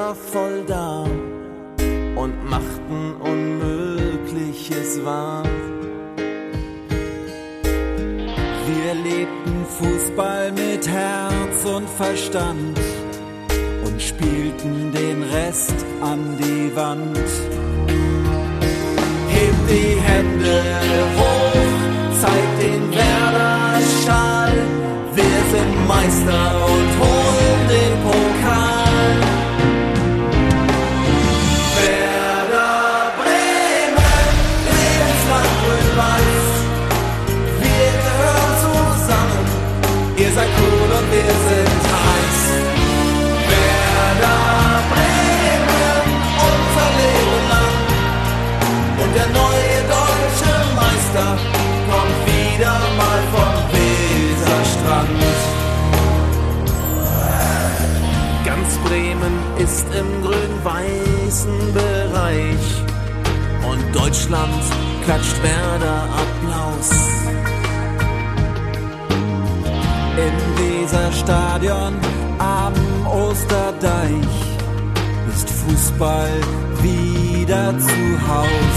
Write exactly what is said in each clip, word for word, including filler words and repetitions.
immer voll da und machten Unmögliches wahr. Wir lebten Fußball mit Herz und Verstand und spielten den Rest an die Wand. Hebt die Hände hoch, zeigt den Werder-Schal. Wir sind Meister und holen den Pokal. Werder Bremen, lebenslang grün-weiß. Wir gehören zusammen, ihr seid cool und wir sind heiß. Werder Bremen, unser Leben lang. Und der neue deutsche Meister kommt wieder mal vom Weserstrand. Ganz Bremen ist im grün-weißen Bereich und Deutschland klatscht Werder Applaus. Im Weserstadion am Osterdeich ist Fußball wieder zu Haus.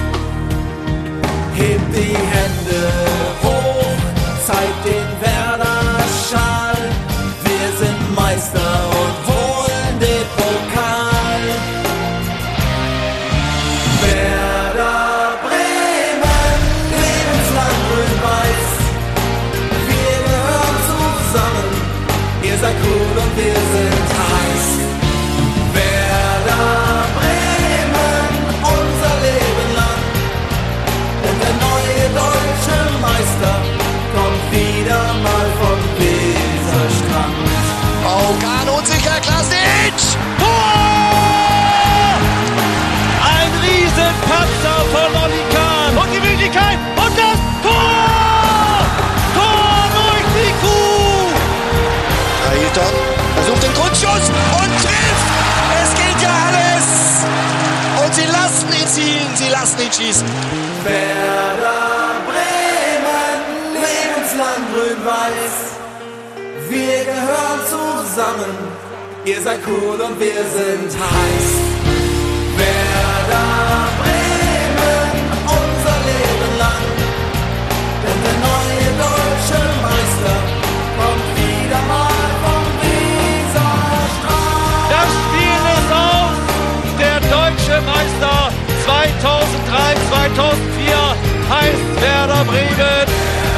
Hebt die Hände hoch, zeigt den Werder-Schal. Wir sind Meister und holen den Pokal. Werder Bremen, lebenslang grün-weiß. Wir gehören zusammen, ihr seid cool und wir sind heiß. Werder Bremen, unser Leben lang. Und der neue deutsche Meister kommt wieder mal vom Weserstrand. Oh, Kahn unsicher, Klasic! Tor! Ein Riesenpatzer von Oli Kahn. Und die Möglichkeit und das Tor! Tor durch die Kuh! Ailton versucht den Grundschuss und trifft! Es geht ja alles! Und sie lassen ihn ziehen, sie lassen ihn schießen. Werder Bremen, lebenslang grün-weiß. Wir gehören zusammen, ihr seid cool und wir sind heiß. Werder Bremen, unser Leben lang. Und der neue deutsche Meister kommt wieder mal vom Weserstrand. Das Spiel ist aus. Der deutsche Meister zweitausenddrei, zweitausendvier heißt Werder Bremen.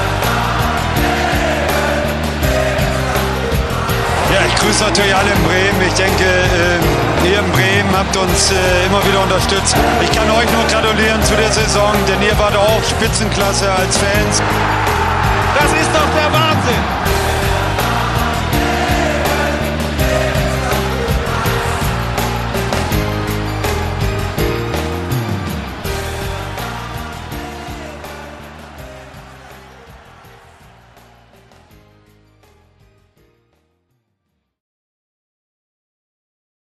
Ja, ich grüße natürlich alle in Bremen. Ich denke, ihr in Bremen habt uns immer wieder unterstützt. Ich kann euch nur gratulieren zu der Saison, denn ihr wart auch Spitzenklasse als Fans. Das ist doch der Wahnsinn.